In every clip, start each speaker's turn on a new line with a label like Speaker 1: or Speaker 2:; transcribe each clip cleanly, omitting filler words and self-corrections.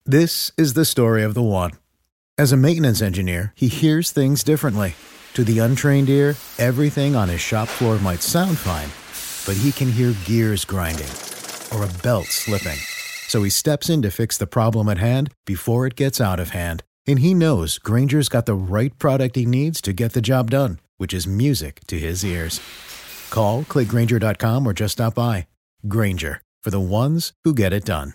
Speaker 1: This is the story of the one. As a maintenance engineer, he hears things differently. To the untrained ear, everything on his shop floor might sound fine, but he can hear gears grinding or a belt slipping. So he steps in to fix the problem at hand before it gets out of hand. And he knows Grainger's got the right product he needs to get the job done, which is music to his ears. Call, click Grainger.com, or just stop by. Grainger, for the ones who get it done.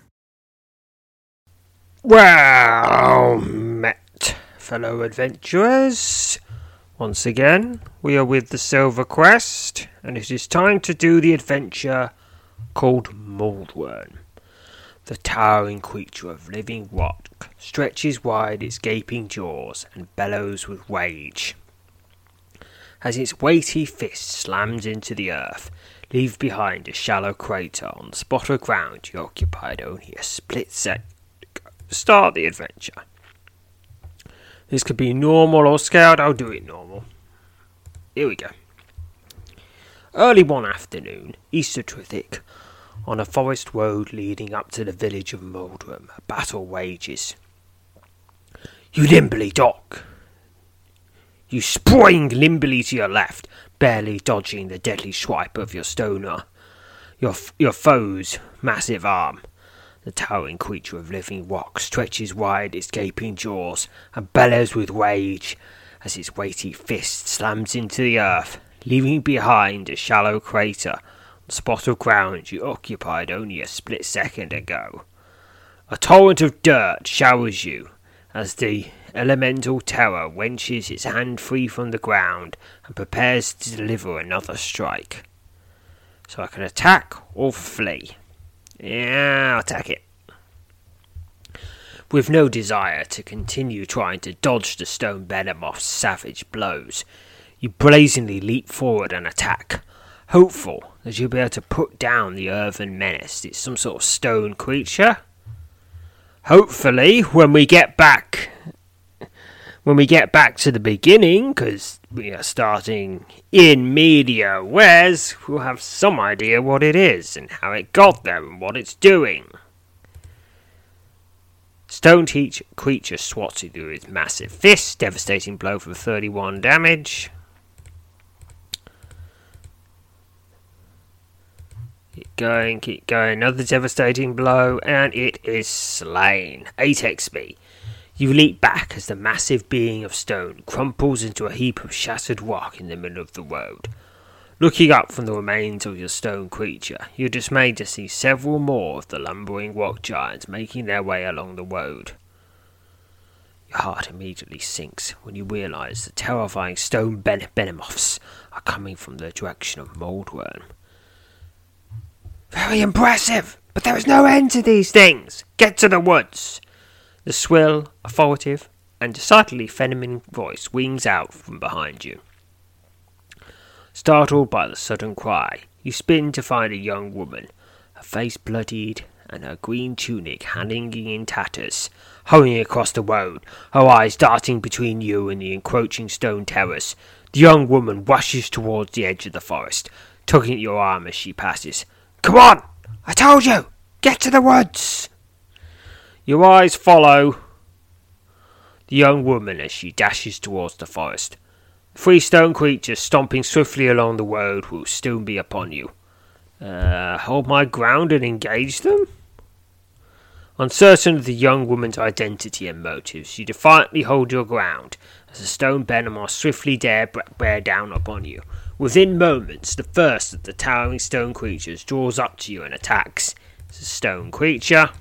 Speaker 2: Well met, fellow adventurers. Once again, we are with the Silver Quest, and it is time to do the adventure called Moldworm. The towering creature of living rock stretches wide its gaping jaws and bellows with rage. As its weighty fist slams into the earth, leave behind a shallow crater on the spot of ground you occupied only a split second to start the adventure. This could be normal or scared. I'll do it normal. Here we go. Early one afternoon, east of Trithik, on a forest road leading up to the village of Moldworm, a battle rages. You limbly dog! You spring limbly to your left, barely dodging the deadly swipe of your stoner. Your foe's massive arm. The towering creature of living rock stretches wide its gaping jaws and bellows with rage as its weighty fist slams into the earth, leaving behind a shallow crater on the spot of ground you occupied only a split second ago. A torrent of dirt showers you as the elemental terror wrenches its hand free from the ground and prepares to deliver another strike. So I can attack or flee. Yeah, I'll attack it. With no desire to continue trying to dodge the stone behemoth's savage blows, you brazenly leap forward and attack, hopeful that you'll be able to put down the earthen menace. It's some sort of stone creature. Hopefully, when we get back to the beginning, because we are starting in media res, we'll have some idea what it is and how it got there and what it's doing. Stone creature swats you with its massive fist, devastating blow for 31 damage. Keep going, another devastating blow, and it is slain. 8 XP. You leap back as the massive being of stone crumples into a heap of shattered rock in the middle of the road. Looking up from the remains of your stone creature, you're dismayed to see several more of the lumbering rock giants making their way along the road. Your heart immediately sinks when you realise the terrifying stone behemoths are coming from the direction of Moldworm. Very impressive, but there is no end to these things. Get to the woods. The shrill, authoritative, and decidedly feminine voice wings out from behind you. Startled by the sudden cry, you spin to find a young woman, her face bloodied and her green tunic hanging in tatters, hurrying across the road, her eyes darting between you and the encroaching stone terrace. The young woman rushes towards the edge of the forest, tugging at your arm as she passes. Come on! I told you! Get to the woods! Your eyes follow the young woman as she dashes towards the forest. 3 stone creatures stomping swiftly along the road will soon be upon you. Hold my ground and engage them? Uncertain of the young woman's identity and motives, you defiantly hold your ground as the stone behemoth swiftly bear down upon you. Within moments, the first of the towering stone creatures draws up to you and attacks. It's a stone creature.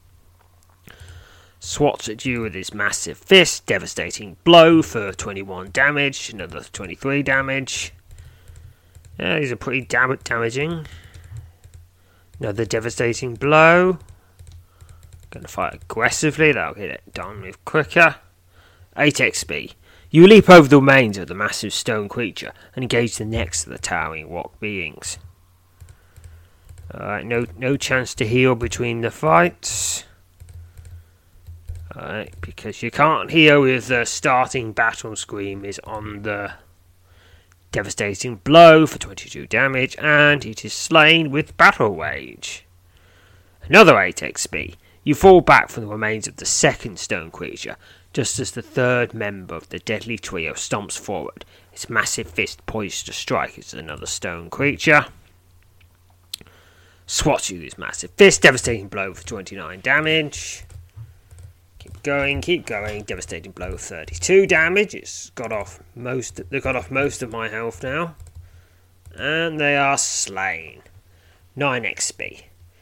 Speaker 2: Swats at you with his massive fist, devastating blow for 21 damage, another 23 damage. Yeah, these are pretty damaging. Another devastating blow. Gonna fight aggressively, that'll get it done with quicker. 8 XP. You leap over the remains of the massive stone creature and engage the next of the towering rock beings. Alright, no chance to heal between the fights. Alright, because you can't heal with the starting battle scream is on the devastating blow for 22 damage, and it is slain with battle rage. Another 8 XP. You fall back from the remains of the second stone creature, just as the third member of the deadly trio stomps forward, its massive fist poised to strike at another stone creature. Swats you this massive fist, devastating blow for 29 damage. Keep going. Devastating blow, 32 damage. They got off most of my health now. And they are slain. 9 XP.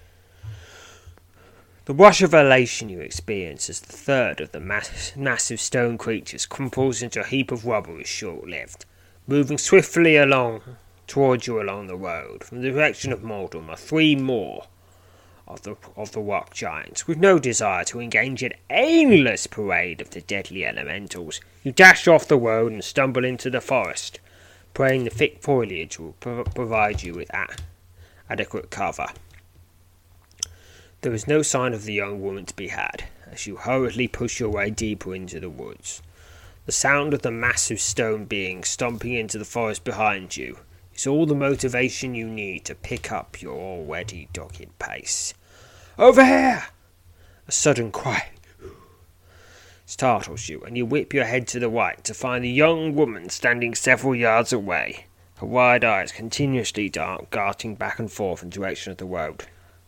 Speaker 2: The rush of elation you experience as the third of the massive stone creatures crumples into a heap of rubble is short-lived. Moving swiftly towards you along the road, from the direction of Moldrum are 3 more of the rock giants, with no desire to engage in aimless parade of the deadly elementals. You dash off the road and stumble into the forest, praying the thick foliage will provide you with adequate cover. There is no sign of the young woman to be had, as you hurriedly push your way deeper into the woods. The sound of the massive stone being stomping into the forest behind you is all the motivation you need to pick up your already dogged pace. Over here! A sudden cry startles you, and you whip your head to the right to find the young woman standing several yards away, her wide eyes continuously darting back and forth in the direction of the road.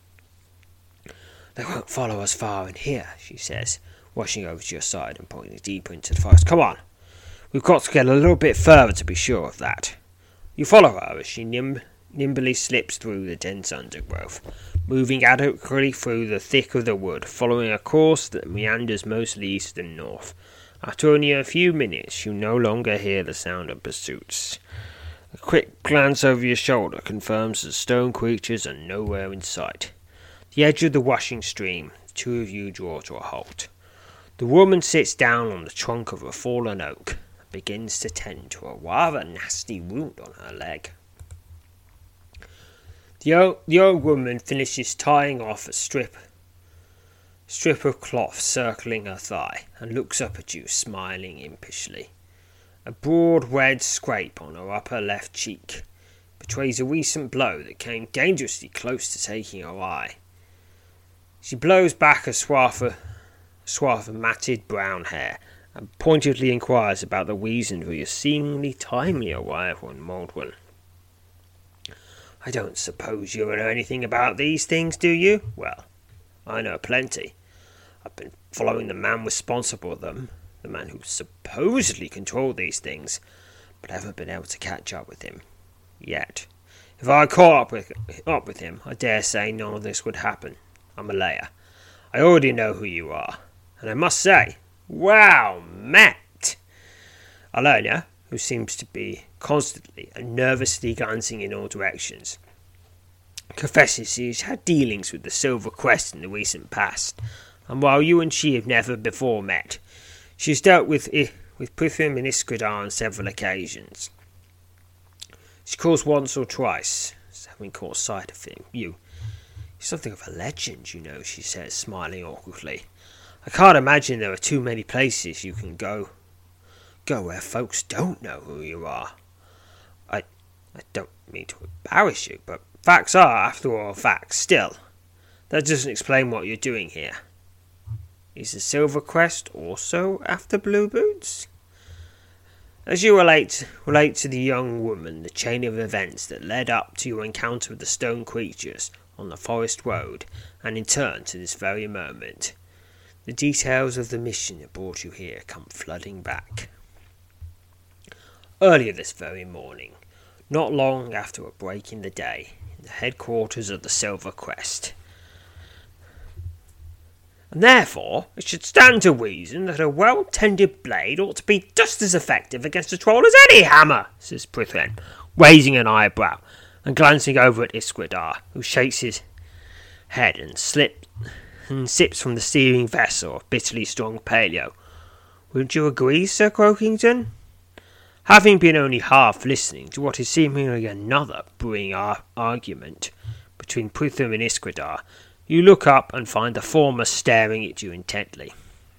Speaker 2: They won't follow us far in here, she says, rushing over to your side and pointing deeper into the forest. Come on, we've got to get a little bit further to be sure of that. You follow her as she nimbly slips through the dense undergrowth, moving adequately through the thick of the wood, following a course that meanders mostly east and north. After only a few minutes, you no longer hear the sound of pursuits. A quick glance over your shoulder confirms the stone creatures are nowhere in sight. The edge of the rushing stream, the two of you draw to a halt. The woman sits down on the trunk of a fallen oak and begins to tend to a rather nasty wound on her leg. The old woman finishes tying off a strip of cloth circling her thigh and looks up at you, smiling impishly. A broad red scrape on her upper left cheek betrays a recent blow that came dangerously close to taking her eye. She blows back a swath of matted brown hair and pointedly inquires about the reason for your seemingly timely arrival in Moldrum. I don't suppose you know anything about these things, do you? Well, I know plenty. I've been following the man responsible for them, the man who supposedly controlled these things, but I haven't been able to catch up with him yet. If I caught up with him, I dare say none of this would happen. I'm Alea. I already know who you are, and I must say, wow, Matt! Alea, who seems to be constantly and nervously glancing in all directions, confesses she's had dealings with the Silver Quest in the recent past, and while you and she have never before met, she's dealt with Prythun and Iskradar on several occasions. She calls once or twice, having caught sight of him. You're something of a legend, you know, she says, smiling awkwardly. I can't imagine there are too many places you can go where folks don't know who you are. I don't mean to embarrass you, but facts are, after all, facts. Still, that doesn't explain what you're doing here. Is the Silver Quest also after Blue Boots? As you relate to the young woman the chain of events that led up to your encounter with the stone creatures on the forest road, and in turn to this very moment, the details of the mission that brought you here come flooding back. Earlier this very morning, not long after a break in the day, in the headquarters of the Silver Quest. And therefore, it should stand to reason that a well-tended blade ought to be just as effective against a troll as any hammer, says Prythun, raising an eyebrow and glancing over at Iskradar, who shakes his head and sips from the steaming vessel of bitterly strong paleo. Wouldn't you agree, Sir Croakington? Having been only half listening to what is seemingly another brewing argument between Prythun and Iskradar, you look up and find the former staring at you intently.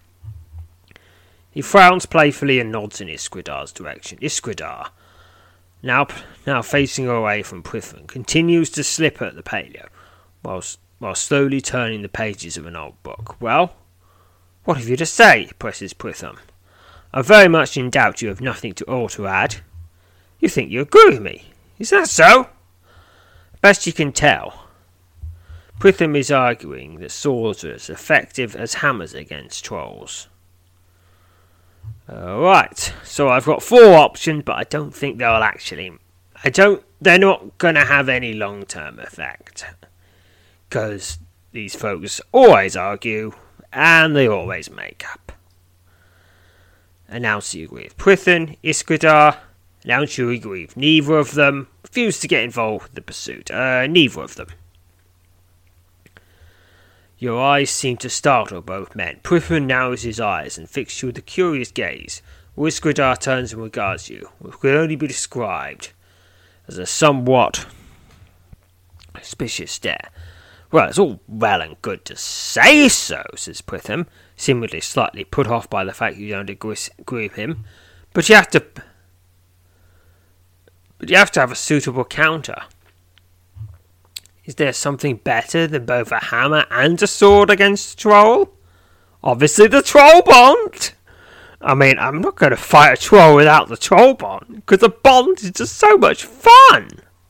Speaker 2: He frowns playfully and nods in Iskradar's direction. Iskradar, now facing away from Prythun, continues to slip at the paleo, whilst while slowly turning the pages of an old book. "Well, what have you to say?" presses Pritham. "I'm very much in doubt you have nothing to add. You think you agree with me. Is that so?" "Best you can tell, Pritham is arguing that swords are as effective as hammers against trolls." "Right, so I've got 4 options, but I don't think they're not going to have any long-term effect. Because these folks always argue, and they always make up. Announce you agree with Prithan, Iskradar. Announce you agree with neither of them. Refuse to get involved with the pursuit. Neither of them." Your eyes seem to startle both men. Prithan narrows his eyes and fixes you with a curious gaze. Iskradar turns and regards you, which could only be described as a somewhat suspicious stare. "Well, it's all well and good to say so," says Pritham, seemingly slightly put off by the fact you don't agree with him. But you have to have a suitable counter. Is there something better than both a hammer and a sword against a troll? Obviously the troll bond! I mean, I'm not going to fight a troll without the troll bond, because the bond is just so much fun!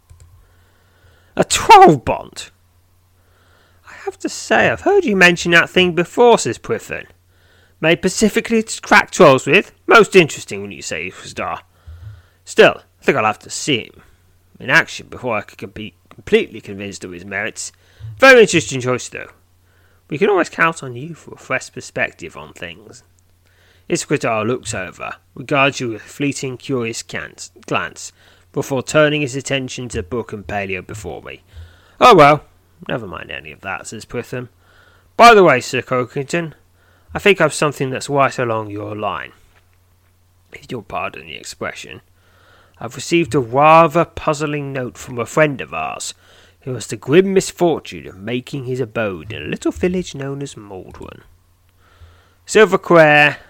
Speaker 2: A troll bond? I have to say, I've heard you mention that thing before, says Prithan. Made specifically to crack trolls with? Most interesting when you say Star. Still, I think I'll have to see him in action before I can be completely convinced of his merits. Very interesting choice, though. We can always count on you for a fresh perspective on things. Iskradar looks over, regards you with a fleeting, curious glance, before turning his attention to Book and Paleo before me. "Oh well, never mind any of that," says Pritham. "By the way, Sir Croakington, I think I've something that's right along your line. If you'll pardon the expression. I've received a rather puzzling note from a friend of ours, who has the grim misfortune of making his abode in a little village known as Maldron. Silverquare,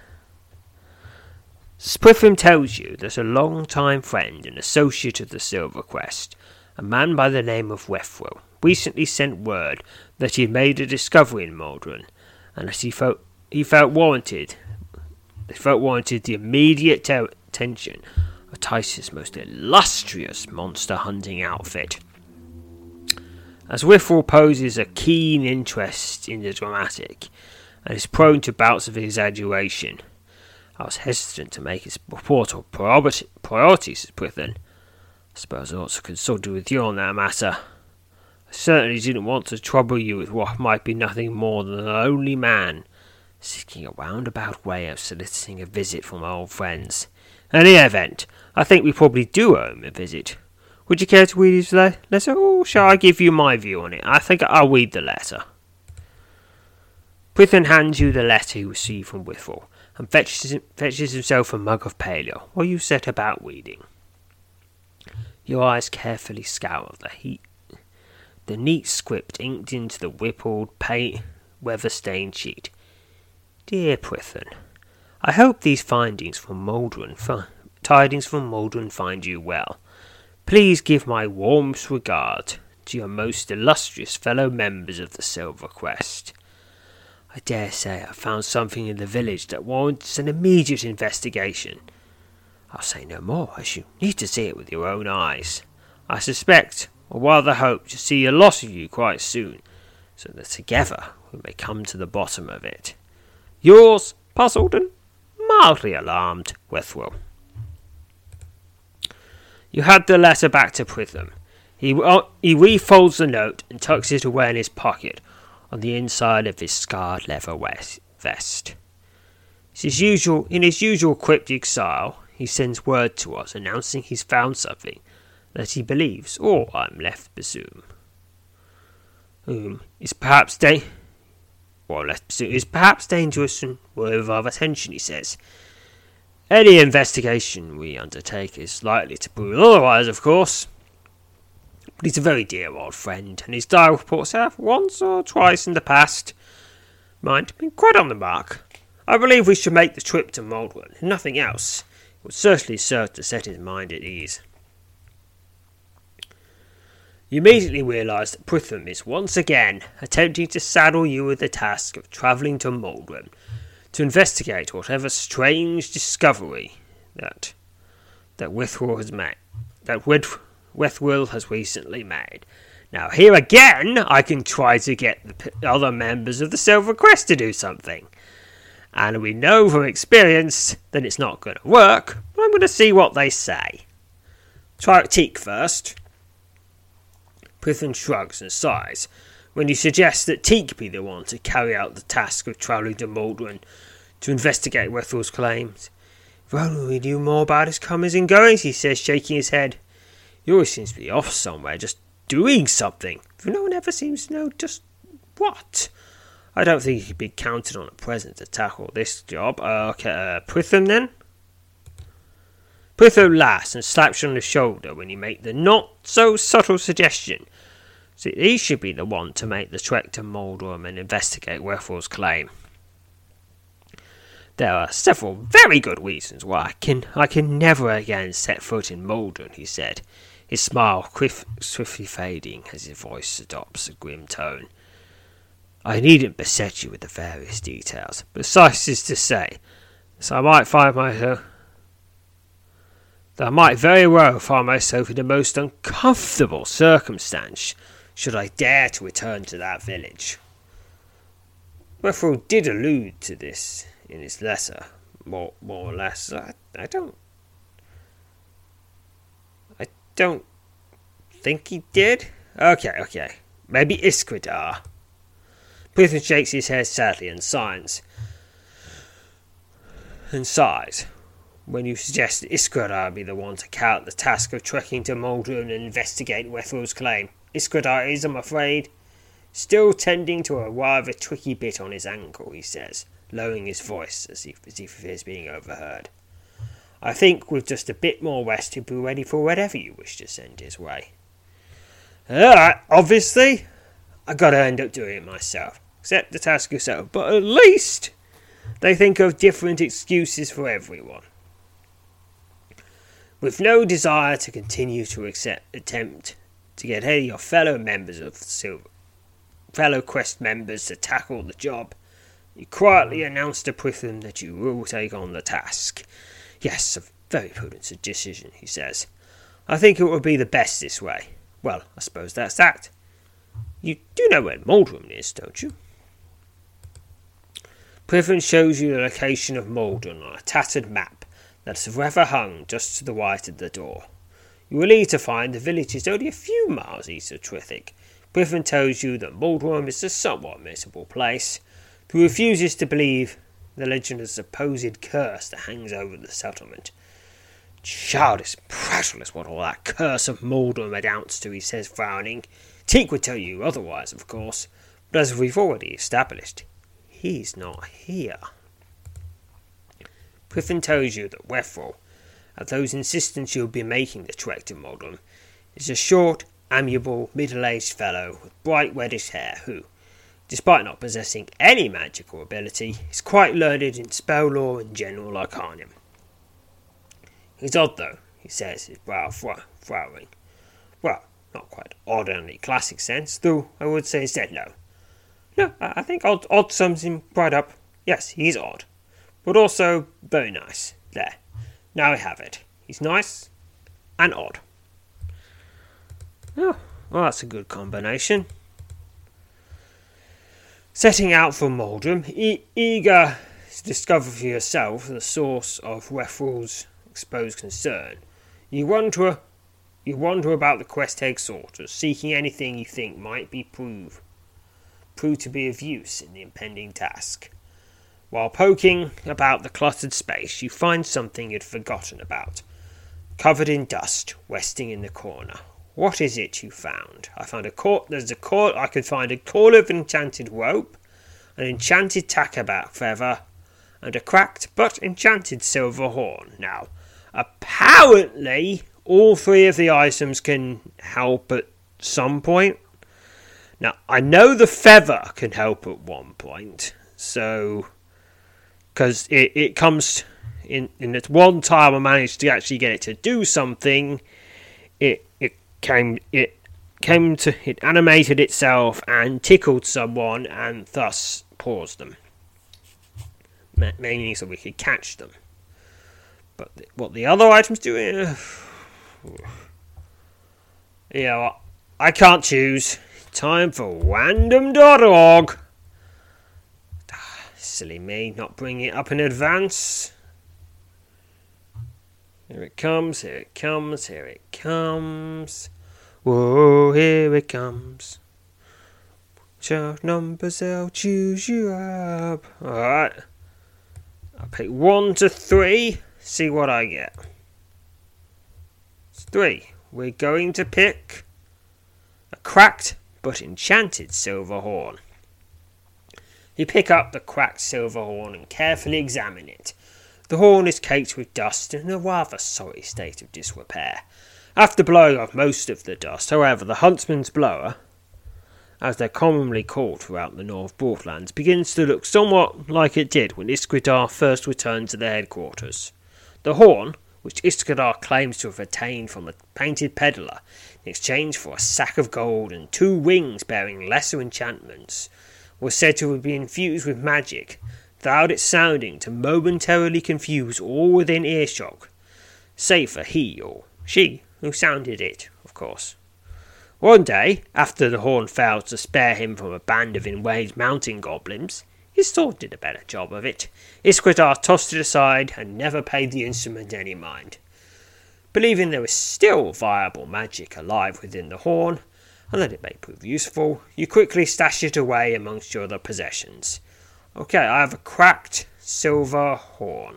Speaker 2: Pritham tells you that a long-time friend and associate of the Silver Quest, a man by the name of Wefrel, recently sent word that he had made a discovery in Maldron, and that he felt warranted the immediate attention of Tice's most illustrious monster hunting outfit. As Wefrel poses a keen interest in the dramatic, and is prone to bouts of exaggeration, I was hesitant to make his report of priority, says Prithan. I suppose I ought to consult with you on that matter. I certainly didn't want to trouble you with what might be nothing more than a lonely man seeking a roundabout way of soliciting a visit from old friends. In any event, I think we probably do owe him a visit. Would you care to read his letter, or shall I give you my view on it? I think I'll read the letter." Prithan hands you the letter he received from Wefrel, and fetches himself a mug of paleo, while you set about reading. Your eyes carefully scour the neat script inked into the rippled, weather-stained sheet. "Dear Prithan, I hope these tidings from Maldron find you well. Please give my warmest regard to your most illustrious fellow members of the Silver Quest. I dare say I found something in the village that warrants an immediate investigation. I'll say no more, as you need to see it with your own eyes. I suspect, or rather hope, to see a lot of you quite soon, so that together we may come to the bottom of it. Yours, puzzled and mildly alarmed, Wefrel." You hand the letter back to Prithan. He refolds the note and tucks it away in his pocket on the inside of his scarred leather vest. In his usual cryptic style, he sends word to us announcing he's found something that he believes, or I'm left to presume, is perhaps dangerous and worthy of attention, he says. Any investigation we undertake is likely to prove otherwise, of course. But he's a very dear old friend, and his diary reports have once or twice in the past, mind, been quite on the mark. I believe we should make the trip to Maldron, if nothing else. It would certainly serve to set his mind at ease. You immediately realise that Pritham is once again attempting to saddle you with the task of travelling to Maldrum to investigate whatever strange discovery that Withwell has recently made. Now, here again, I can try to get the other members of the Silver Crest to do something. And we know from experience that it's not going to work, but I'm going to see what they say. Try Teak first. Pritham shrugs and sighs when you suggest that Teak be the one to carry out the task of travelling to Maldron to investigate Wethwell's claims. If only we knew more about his comings and goings, he says, shaking his head. He always seems to be off somewhere, just doing something, for no one ever seems to know just what. I don't think he can be counted on at present to tackle this job. Pritham then? Pritham laughs and slaps you on the shoulder when you make the not-so-subtle suggestion that he should be the one to make the trek to Maldrum and investigate Wethwell's claim. There are several very good reasons why I can never again set foot in Maldrum, he said, his smile swiftly fading as his voice adopts a grim tone. I needn't beset you with the various details, but suffice it to say, that I might very well find myself in the most uncomfortable circumstance should I dare to return to that village. Wethwell did allude to this in his letter, more or less. I don't think he did. Okay. Maybe Iskradar. Pritham shakes his head sadly and sighs. When you suggest that Iskradar be the one to carry out the task of trekking to Maldrum and investigate Wethwell's claim. Iskradar is, I'm afraid, still tending to a rather tricky bit on his ankle, he says, lowering his voice as if he fears being overheard. I think with just a bit more rest he'll be ready for whatever you wish to send his way. Obviously, I gotta end up doing it myself. Accept the task yourself, but at least they think of different excuses for everyone. With no desire to continue to attempt to get any of your fellow Quest members to tackle the job, you quietly announce to Pritham that you will take on the task. Yes, a very prudent decision, he says. I think it will be the best this way. Well, I suppose that's that. You do know where Maldrum is, don't you? Pritham shows you the location of Maldrum on a tattered map that is forever hung just to the right of the door. You will need to find the village is only a few miles east of Trithik. Pritham tells you that Maldrum is a somewhat miserable place, but refuses to believe the legend of the supposed curse that hangs over the settlement. Childish prattle is what all that curse of Maldrum amounts to, he says, frowning. Teak would tell you otherwise, of course, but as we've already established, he's not here. Pritham tells you that Wethwell, at those insistence you'll be making the trek to Maldrum, is a short, amiable, middle-aged fellow with bright reddish hair who, despite not possessing any magical ability, is quite learned in spell lore and general arcanum. He's odd, though, he says, his brow frowning. Well, not quite odd in the classic sense, though I would say instead no. No, I think odd sums him right up. Yes, he's odd, but also very nice. There, now I have it. He's nice and odd. Oh, well, that's a good combination. Setting out from Maldrum, eager to discover for yourself the source of Wethwell's exposed concern, you wander about the Quest Headquarters, seeking anything you think might be prove to be of use in the impending task. While poking about the cluttered space, you find something you'd forgotten about, covered in dust, resting in the corner. What is it you found? I could find a coil of enchanted rope, an enchanted tackerback feather, and a cracked but enchanted silver horn. Now, apparently, all three of the items can help at some point. Now, I know the feather can help at one point, so because it comes in the one time I managed to actually get it to do something, it it animated itself and tickled someone and thus paused them, mainly so we could catch them. But what the other items do, I can't choose. Time for random.org. Silly me, not bringing it up in advance. Here it comes, here it comes, here it comes. Whoa, here it comes. Show numbers, I'll choose you up. Alright. I'll pick 1 to 3. See what I get. It's 3. We're going to pick a cracked but enchanted silver horn. You pick up the cracked silver horn and carefully examine it. The horn is caked with dust and in a rather sorry state of disrepair. After blowing off most of the dust, however, the huntsman's blower, as they're commonly called throughout the North Broadlands, begins to look somewhat like it did when Iskradar first returned to their headquarters. The horn, which Iskradar claims to have obtained from a painted peddler in exchange for a sack of gold and 2 wings bearing lesser enchantments, was said to have been infused with magic, without its sounding to momentarily confuse all within earshot, save for he or she who sounded it, of course. One day, after the horn failed to spare him from a band of enraged mountain goblins, his sword did a better job of it. Iskradar tossed it aside and never paid the instrument any mind. Believing there was still viable magic alive within the horn, and that it may prove useful, you quickly stash it away amongst your other possessions. Okay, I have a cracked silver horn.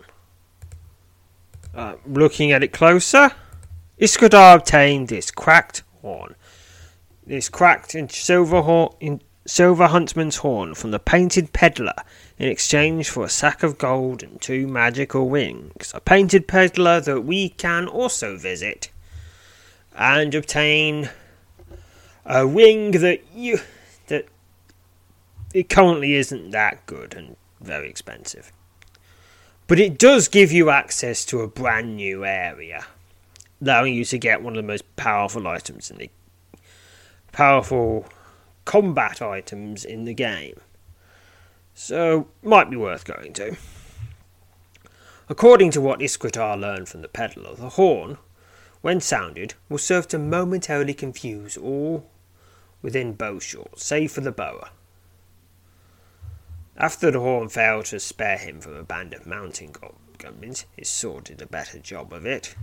Speaker 2: Looking at it closer, Iskradar obtained this cracked horn. This cracked and silver huntsman's horn from the painted peddler in exchange for a sack of gold and 2 magical wings. A painted peddler that we can also visit and obtain a wing that it currently isn't that good and very expensive. But it does give you access to a brand new area, allowing you to get one of the most powerful items in the powerful combat items in the game. So, might be worth going to. According to what Iskradar learned from the peddler, the horn, when sounded, will serve to momentarily confuse all within bowshot, save for the bower. After the horn failed to spare him from a band of mountain goblins, his sword did a better job of it.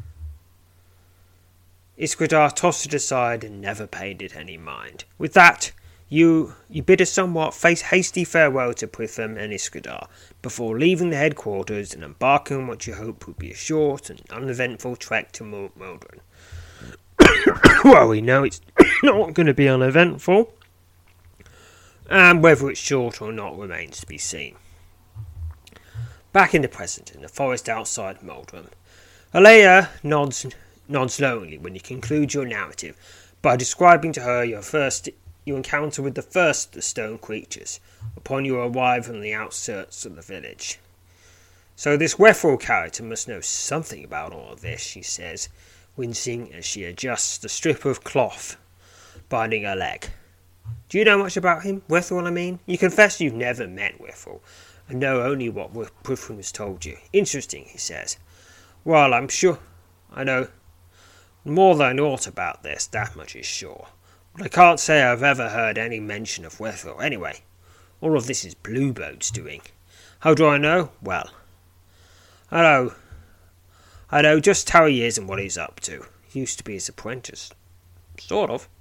Speaker 2: Iskradar tossed it aside and never paid it any mind. With that, you bid a somewhat hasty farewell to Pritham and Iskradar before leaving the headquarters and embarking on what you hope will be a short and uneventful trek to Mordren. Well, we know it's not going to be uneventful, and whether it's short or not remains to be seen. Back in the present, in the forest outside Mordren, Alea nods lonely when you conclude your narrative by describing to her your encounter with the first of the stone creatures upon your arrival on the outskirts of the village. So this Wethel character must know something about all of this, she says, wincing as she adjusts the strip of cloth binding her leg. Do you know much about him, Wethel, I mean? You confess you've never met Wethel, and know only what Pritham has told you. Interesting, he says. Well, I'm sure I know more than aught about this, that much is sure. But I can't say I've ever heard any mention of Wethel. Anyway, all of this is Blueboat's doing. How do I know? Well, I know just how he is and what he's up to. He used to be his apprentice. Sort of.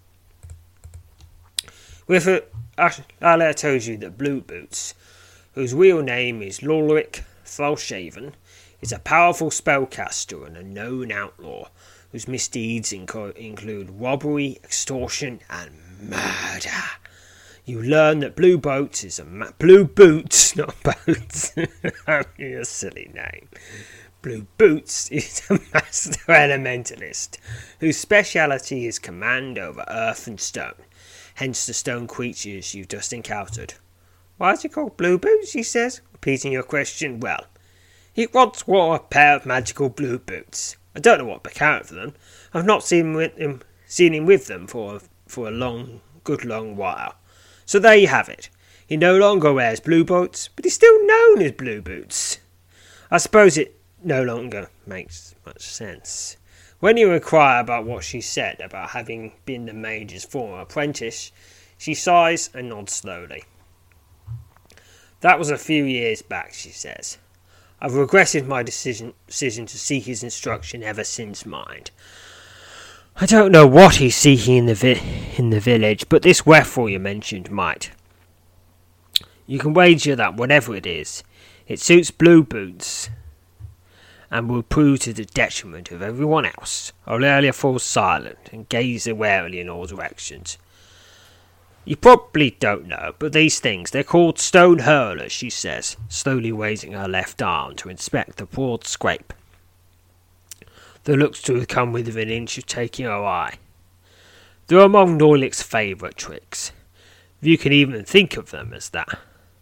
Speaker 2: Alea tells you that Blueboots, whose real name is Lorric Thalshaven, is a powerful spellcaster and a known outlaw, whose misdeeds include robbery, extortion, and murder. You learn that Blue Boots, not Boats. Your silly name. Blue Boots is a master elementalist, whose speciality is command over earth and stone, hence the stone creatures you've just encountered. Why is he called Blue Boots, he says, repeating your question. Well, he once wore a pair of magical blue boots. I don't know what became of them. I've not seen him with them for for a good long while. So there you have it. He no longer wears blue boots, but he's still known as Blue Boots. I suppose it no longer makes much sense. When you inquire about what she said about having been the Major's former apprentice, she sighs and nods slowly. That was a few years back, she says. I've regretted my decision to seek his instruction ever since, mind. I don't know what he's seeking in the village, but this Wetherill you mentioned might. You can wager that whatever it is, it suits Blue Boots and will prove to the detriment of everyone else. Aurelia falls silent and gazes warily in all directions. You probably don't know, but these things, they're called stone hurlers, she says, slowly raising her left arm to inspect the broad scrape that looks to have come within an inch of taking her eye. They're among Noilich's favourite tricks, if you can even think of them as that.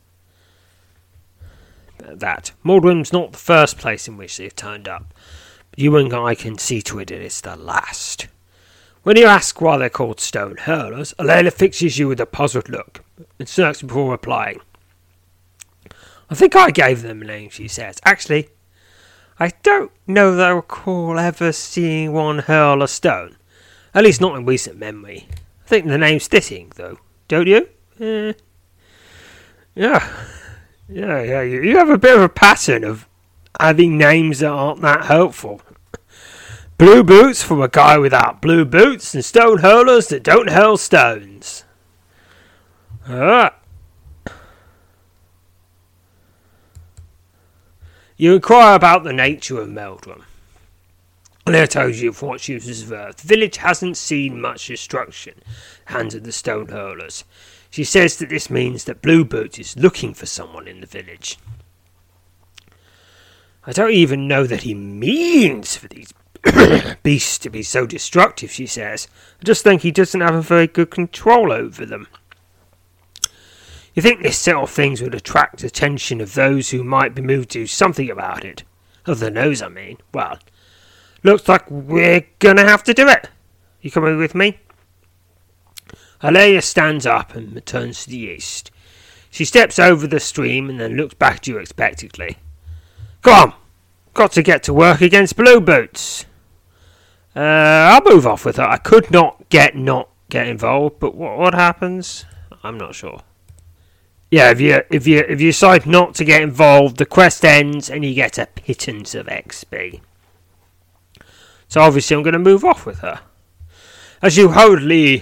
Speaker 2: Maldwin's not the first place in which they've turned up, but you and I can see to it that it's the last. When you ask why they're called stone hurlers, Aurelia fixes you with a puzzled look and smirks before replying. I think I gave them a name, she says. Actually, I don't know that I recall ever seeing one hurl a stone. At least not in recent memory. I think the name's fitting, though. Don't you? Yeah. You have a bit of a pattern of having names that aren't that helpful. Blue Boots from a guy without blue boots, and stone hurlers that don't hurl stones. You inquire about the nature of Meldrum. And I told you from what she was observed, the village hasn't seen much destruction at the hands of the stone hurlers. She says that this means that Blue Boots is looking for someone in the village. I don't even know that he means for these beasts to be so destructive, she says. I just think he doesn't have a very good control over them. You think this sort of things would attract the attention of those who might be moved to do something about it? Of the nose, I mean. Well, looks like we're gonna have to do it. You coming with me? Aurelia stands up and turns to the east. She steps over the stream and then looks back at you expectantly. Come on! Got to get to work against Blue Boots. I'll move off with her. I could not get involved, but what happens? I'm not sure. Yeah, if you decide not to get involved, the quest ends and you get a pittance of XP. So obviously I'm going to move off with her. As you hurry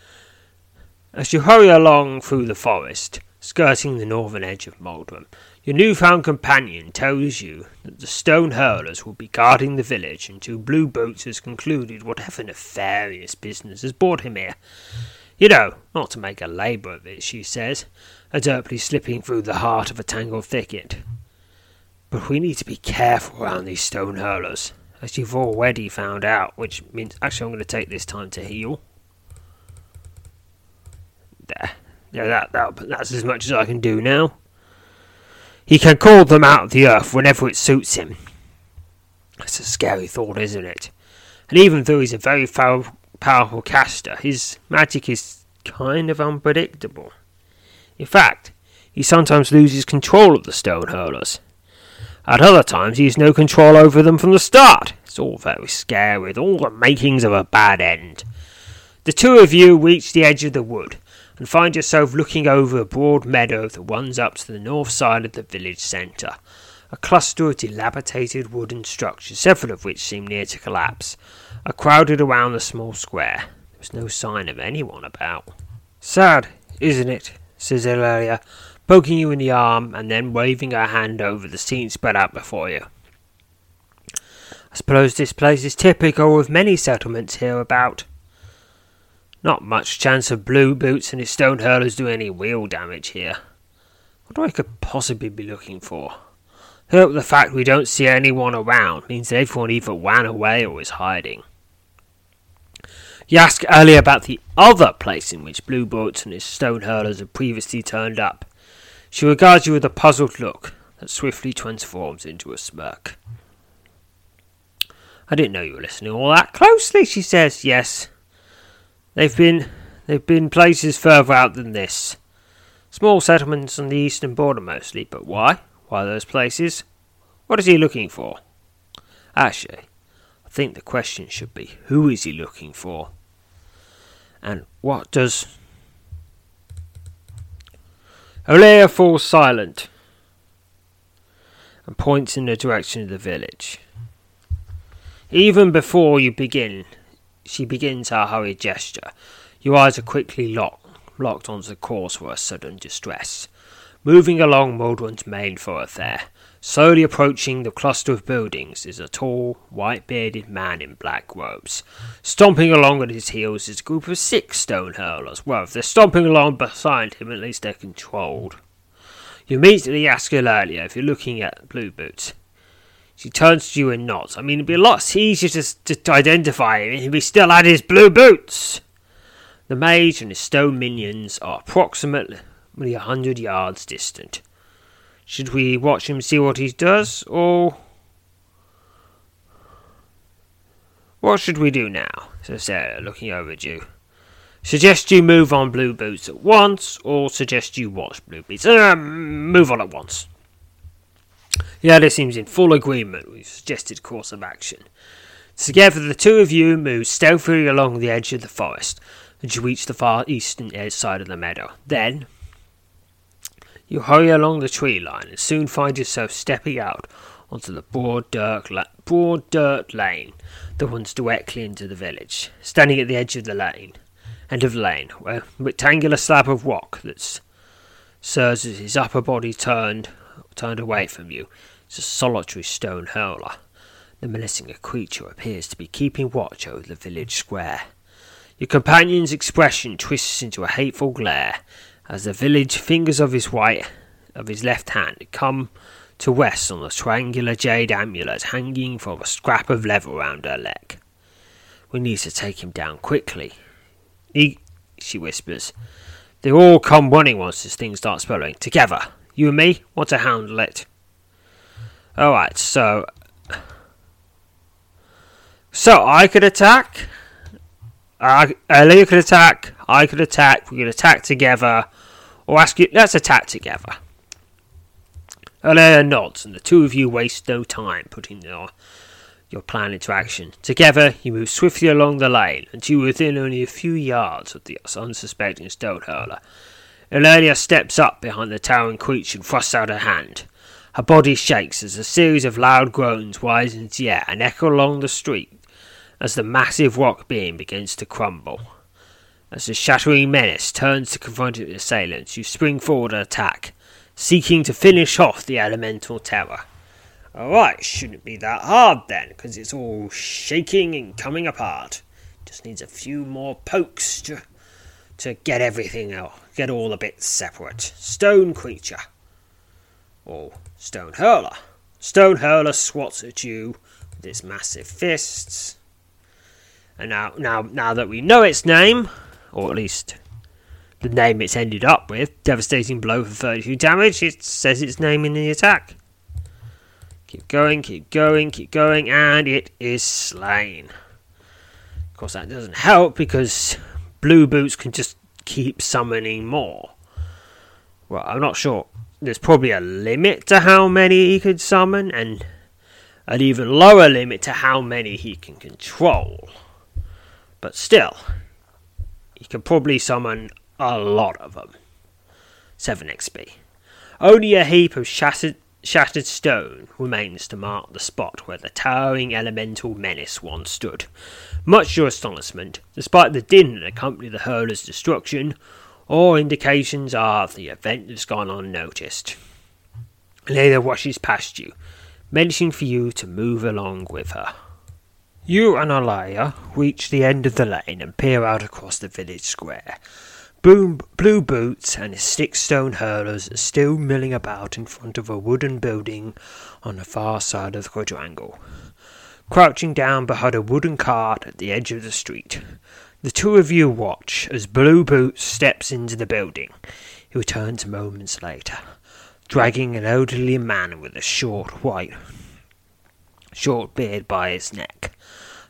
Speaker 2: along through the forest, skirting the northern edge of Maldrum, your newfound companion tells you that the stone hurlers will be guarding the village until Blue Boots has concluded whatever nefarious business has brought him here. You know, not to make a labour of it, she says, adeptly slipping through the heart of a tangled thicket. But we need to be careful around these stone hurlers, as you've already found out, which means actually I'm going to take this time to heal. There. Yeah, that's as much as I can do now. He can call them out of the earth whenever it suits him. That's a scary thought, isn't it? And even though he's a very powerful caster, his magic is kind of unpredictable. In fact, he sometimes loses control of the stone hurlers. At other times, he has no control over them from the start. It's all very scary, with all the makings of a bad end. The two of you reach the edge of the wood, and find yourself looking over a broad meadow that runs up to the north side of the village centre. A cluster of dilapidated wooden structures, several of which seem near to collapse, are crowded around the small square. There's no sign of anyone about. Sad, isn't it? Says Aurelia, poking you in the arm and then waving her hand over the scene spread out before you. I suppose this place is typical of many settlements hereabout. Not much chance of Blue Boots and his stone hurlers doing any real damage here. What could I possibly be looking for? I hope the fact we don't see anyone around means that everyone either ran away or is hiding. You ask earlier about the other place in which Blue Boots and his stone hurlers had previously turned up. She regards you with a puzzled look that swiftly transforms into a smirk. I didn't know you were listening all that closely, she says. Yes. They've been They've been places further out than this. Small settlements on the eastern border mostly, but why? Why those places? What is he looking for? Actually, I think the question should be, who is he looking for? And what does... Olea falls silent and points in the direction of the village. Even before you begin, she begins her hurried gesture. Your eyes are quickly locked onto the course for her sudden distress. Moving along Mordwin's main thoroughfare, slowly approaching the cluster of buildings, is a tall, white-bearded man in black robes. Stomping along at his heels is a group of 6 stone hurlers. Well, if they're stomping along beside him, at least they're controlled. You immediately ask Eulalia if you're looking at Blue Boots. She turns to you and nods. I mean, it'd be a lot easier to identify him if he still had his blue boots. The mage and his stone minions are approximately 100 yards distant. Should we watch him see what he does, or what should we do now? Says Sarah, looking over at you. Suggest you move on Blue Boots at once, or suggest you watch Blue Boots? Move on at once. Yada seems in full agreement with the suggested course of action. Together, the two of you move stealthily along the edge of the forest, and you reach the far eastern side of the meadow. Then, you hurry along the tree line and soon find yourself stepping out onto the broad dirt lane that runs directly into the village. Standing at the edge of the lane, where a rectangular slab of rock that serves as his upper body turned away from you, is a solitary stone hurler. The menacing creature appears to be keeping watch over the village square. Your companion's expression twists into a hateful glare as the village fingers of his left hand come to rest on the triangular jade amulet hanging from a scrap of leather around her leg. We need to take him down quickly. She whispers. They all come running once this thing starts spelling. Together. You and me want to handle it. Alright, so I could attack. Leah could attack. I could attack. We could attack together. Or ask you, let's attack together. Leah nods, and the two of you waste no time putting your plan into action. Together, you move swiftly along the lane until you're within only a few yards of the unsuspecting stone hurler. Eulalia steps up behind the towering creature and thrusts out her hand. Her body shakes as a series of loud groans rise into the air and echo along the street as the massive rock beam begins to crumble. As the shattering menace turns to confront its assailants, you spring forward and attack, seeking to finish off the elemental terror. Alright, shouldn't be that hard then, because it's all shaking and coming apart. Just needs a few more pokes to get everything out, get all the bits separate. Stone creature. Or stone hurler. Stone hurler swats at you with its massive fists. And now that we know its name, or at least the name it's ended up with, devastating blow for 32 damage, it says its name in the attack. Keep going, and it is slain. Of course, that doesn't help because Blue Boots can just keep summoning more. Well, I'm not sure. There's probably a limit to how many he could summon, and an even lower limit to how many he can control. But still, he can probably summon a lot of them. 7 XP. Only a heap of shattered stone remains to mark the spot where the towering elemental menace once stood. Much to your astonishment, despite the din that accompanied the hurler's destruction, all indications are the event has gone unnoticed. Layla rushes past you, mentioning for you to move along with her. You and Alaya reach the end of the lane and peer out across the village square. Blue Boots and his 6 stone hurlers are still milling about in front of a wooden building on the far side of the quadrangle. Crouching down behind a wooden cart at the edge of the street, the two of you watch as Blue Boots steps into the building. He returns moments later, dragging an elderly man with a short beard by his neck.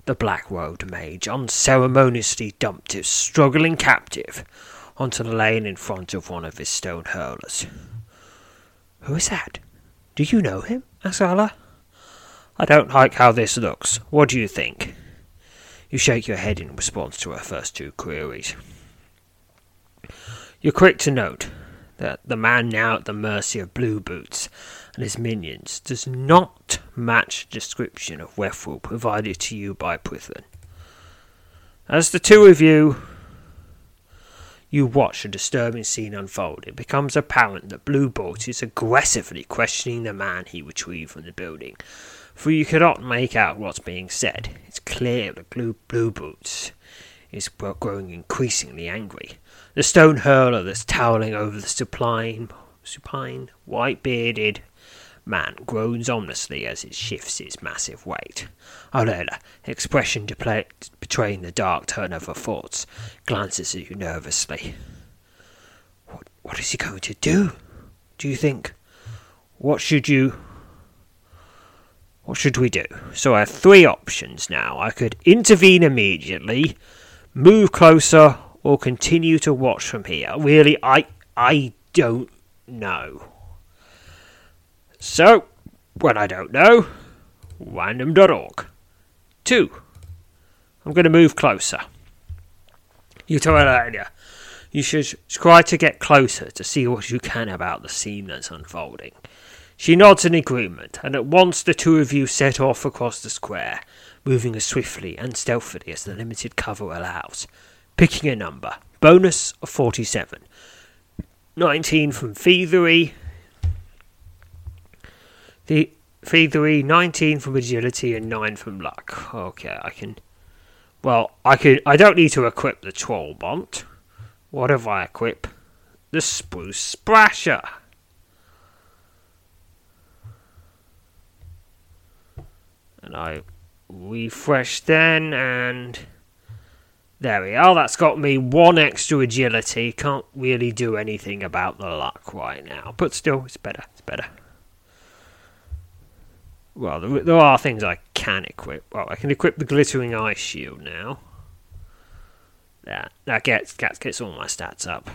Speaker 2: The black-robed mage unceremoniously dumped his struggling captive onto the lane in front of one of his stone hurlers. "Who is that? Do you know him?" asked Ala. "I don't like how this looks. What do you think?" You shake your head in response to her first two queries. You're quick to note that the man now at the mercy of Blue Boots and his minions does not match the description of Wethwell provided to you by Prithin. As the two of you watch a disturbing scene unfold, it becomes apparent that Blue Boots is aggressively questioning the man he retrieved from the building, for you cannot make out what's being said. It's clear that Blue Boots is growing increasingly angry. The stone hurler that's towering over the supine, white-bearded man groans ominously as it shifts its massive weight. Olela, expression betraying the dark turn of her thoughts, glances at you nervously. What is he going to do? Do you think? What should we do? So I have three options now. I could intervene immediately, move closer, or continue to watch from here. Really, I don't know. So, when I don't know, random.org. 2. I'm going to move closer. You told her earlier. You should try to get closer to see what you can about the scene that's unfolding. She nods in agreement, and at once the two of you set off across the square, moving as swiftly and stealthily as the limited cover allows. Picking a number. Bonus of 47. 19 from Thievery. 19 from Agility, and 9 from Luck. Okay, I don't need to equip the Trollbont. What if I equip the Spruce Sprasher? And I refresh then, and there we are. That's got me 1 extra agility. Can't really do anything about the luck right now, but still, it's better. Well, there are things I can equip. Well, I can equip the Glittering Ice Shield now. That gets all my stats up.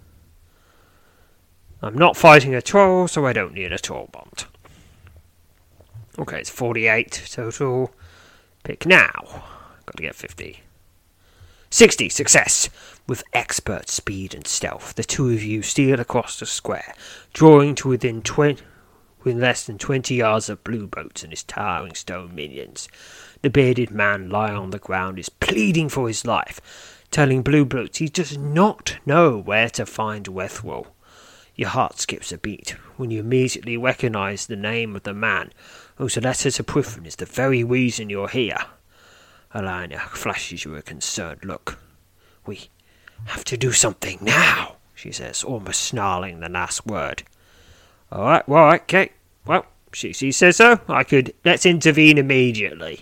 Speaker 2: I'm not fighting a troll, so I don't need a Trollbond. Okay, it's 48 total. Pick now. Got to get 50. 60, success! With expert speed and stealth, the two of you steal across the square, drawing to within less than 20 yards of Blue Boots and his towering stone minions. The bearded man lying on the ground is pleading for his life, telling Blue Boots he does not know where to find Wethwell. Your heart skips a beat when you immediately recognise the name of the man whose letter to Prithin is the very reason you're here. Alana flashes you a concerned look. "We have to do something now," she says, almost snarling the last word. All right, okay. Well, she says so. Let's intervene immediately.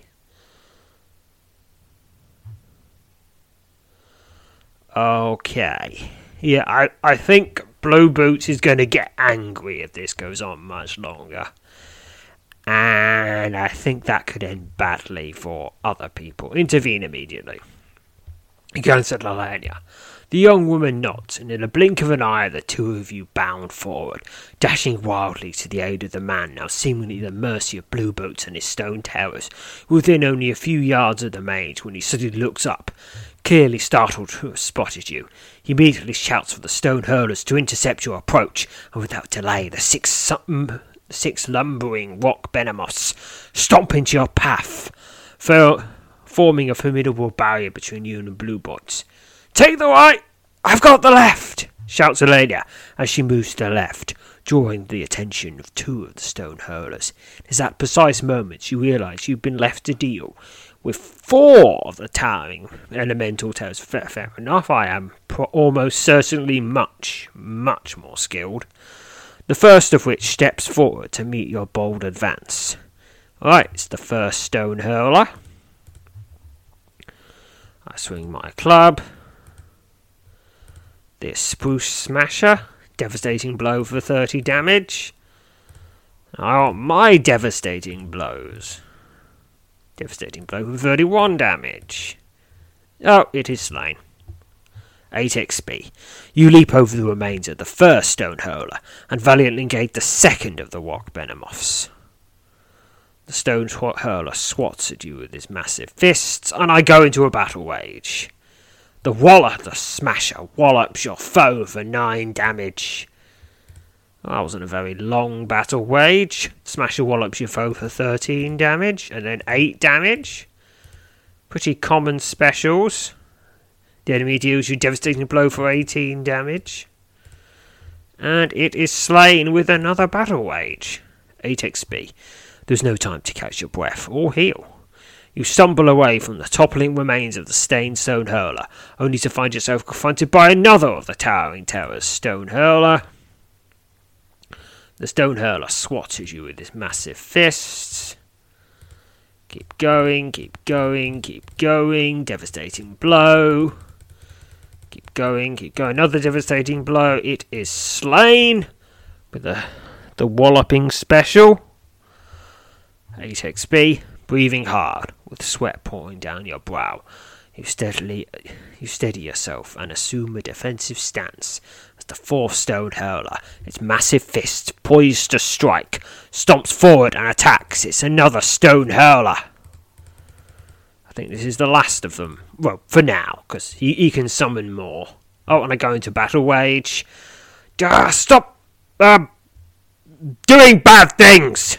Speaker 2: Okay. Yeah, I think Blue Boots is going to get angry if this goes on much longer. And I think that could end badly for other people. Intervene immediately. He turns to Lalania. The young woman nods, and in a blink of an eye the two of you bound forward, dashing wildly to the aid of the man now seemingly at the mercy of Blue Boots and his stone terrors, within only a few yards of the mage when he suddenly looks up, clearly startled to have spotted you. He immediately shouts for the stone hurlers to intercept your approach, and without delay the six lumbering rock behemoths stomp into your path, forming a formidable barrier between you and the Blue Boots. "Take the right! I've got the left!" shouts Elenia as she moves to the left, drawing the attention of 2 of the stone hurlers. It is at precise moments you realise you've been left to deal with 4 of the towering elemental terrors. Fair enough, I am almost certainly much more skilled. The first of which steps forward to meet your bold advance. Right, it's the first stone hurler. I swing my club. This Spruce Smasher, devastating blow for 30 damage. I want my devastating blows. Devastating blow for 31 damage. Oh, it is slain. 8 XP. You leap over the remains of the first stone hurler and valiantly engage the second of the Wok Behemoths. The stone hurler swats at you with his massive fists, and I go into a battle rage. The smasher wallops your foe for 9 damage. That wasn't a very long battle rage. Smasher wallops your foe for 13 damage, and then 8 damage. Pretty common specials. The enemy deals you devastating blow for 18 damage. And it is slain with another battle rage. 8 XP. There's no time to catch your breath or heal. You stumble away from the toppling remains of the stained stone hurler, only to find yourself confronted by another of the towering terror's stone hurler. The stone hurler swats at you with his massive fists. Keep going, keep going, keep going. Devastating blow. Keep going, keep going. Another devastating blow. It is slain with the walloping special. 8 XP. Breathing hard, with sweat pouring down your brow. You steady yourself and assume a defensive stance as the fourth stone hurler, its massive fist poised to strike, stomps forward and attacks. It's another stone hurler. I think this is the last of them. Well, for now, because he can summon more. Oh, and I go into battle rage. Stop doing bad things!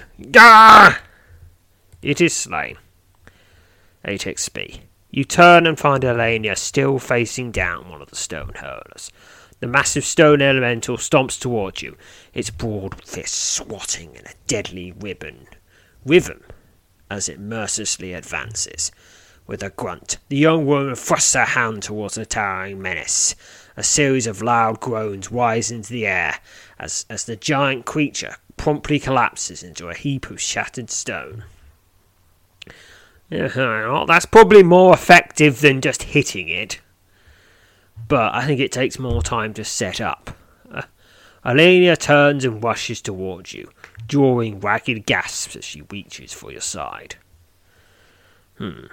Speaker 2: It is slain. 8 XP. You turn and find Alenia still facing down one of the stone hurlers. The massive stone elemental stomps towards you, its broad fist swatting in a deadly rhythm as it mercilessly advances. With a grunt, the young woman thrusts her hand towards the towering menace. A series of loud groans rise into the air as the giant creature promptly collapses into a heap of shattered stone. Well, that's probably more effective than just hitting it, but I think it takes more time to set up. Alenia turns and rushes towards you, drawing ragged gasps as she reaches for your side. In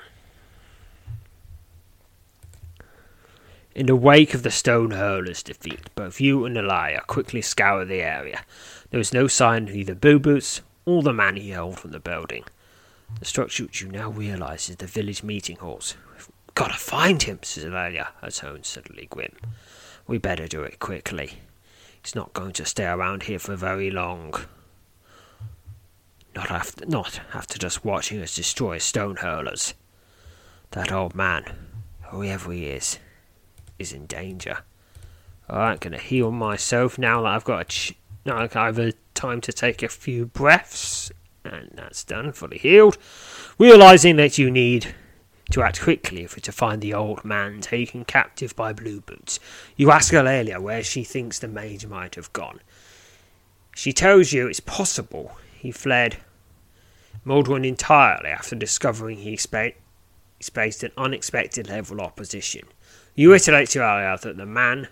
Speaker 2: the wake of the stone hurler's defeat, both you and Elia quickly scour the area. There is no sign of either Blue Boots or the man he held from the building. The structure which you now realise is the village meeting halls. We've got to find him, says Elia, her tone suddenly grim. We better do it quickly. He's not going to stay around here for very long. Not after just watching us destroy stone hurlers. That old man, whoever he is in danger. Alright, gonna heal myself now that I've got I've had time to take a few breaths. And that's done, fully healed. Realising that you need to act quickly to find the old man taken captive by Blue Boots, you ask Elia where she thinks the mage might have gone. She tells you it's possible he fled Mordrun entirely after discovering he faced an unexpected level of opposition. You reiterate to Elia that the man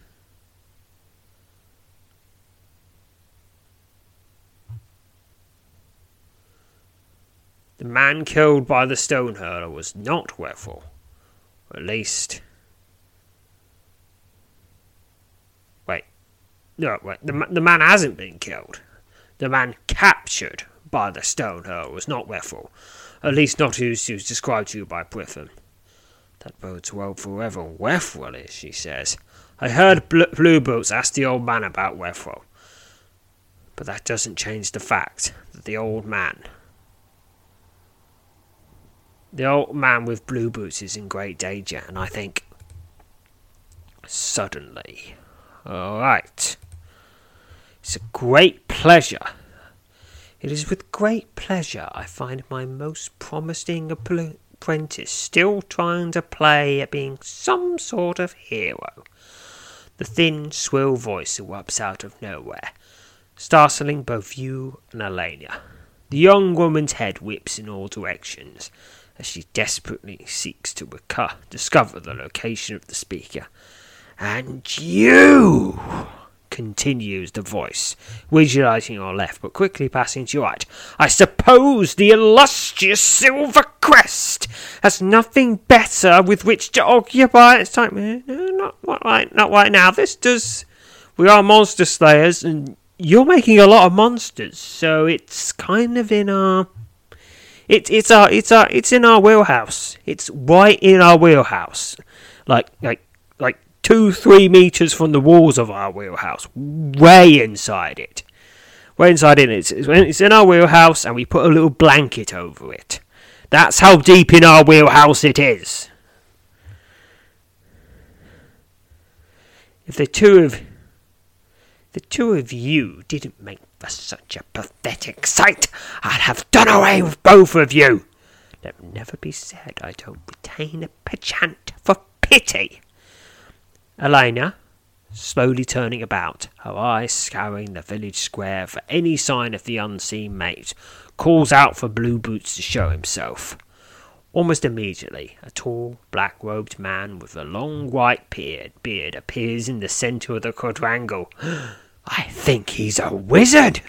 Speaker 2: killed by the stone hurler was not Wefrel. Or at least... The man hasn't been killed. The man captured by the stone hurler was not Wefrel. At least not who's described to you by Brython. That bodes well for whoever Wefrel is, she says. I heard Blue Boots ask the old man about Wefrel. But that doesn't change the fact that the old man with Blue Boots is in great danger, and I think suddenly. Alright. It's a great pleasure. It is with great pleasure I find my most promising apprentice still trying to play at being some sort of hero. The thin, shrill voice erupts out of nowhere, startling both you and Alenia. The young woman's head whips in all directions as she desperately seeks to discover the location of the speaker. And you, continues the voice, visualizing your left but quickly passing to your right. I suppose the illustrious illustrious Silver Crest has nothing better with which to occupy its time. No, not right now. We are monster slayers, and you're making a lot of monsters, so it's kind of in our... It's in our wheelhouse. It's right in our wheelhouse. Like 2-3 meters from the walls of our wheelhouse. Way inside it. It's in our wheelhouse, and we put a little blanket over it. That's how deep in our wheelhouse it is. If the two of you didn't make for such a pathetic sight, I'd have done away with both of you. Let never be said I don't retain a penchant for pity. Elena, slowly turning about, her eyes scouring the village square for any sign of the unseen mate, calls out for Blue Boots to show himself. Almost immediately, a tall, black-robed man with a long white beard appears in the centre of the quadrangle. I think he's a wizard!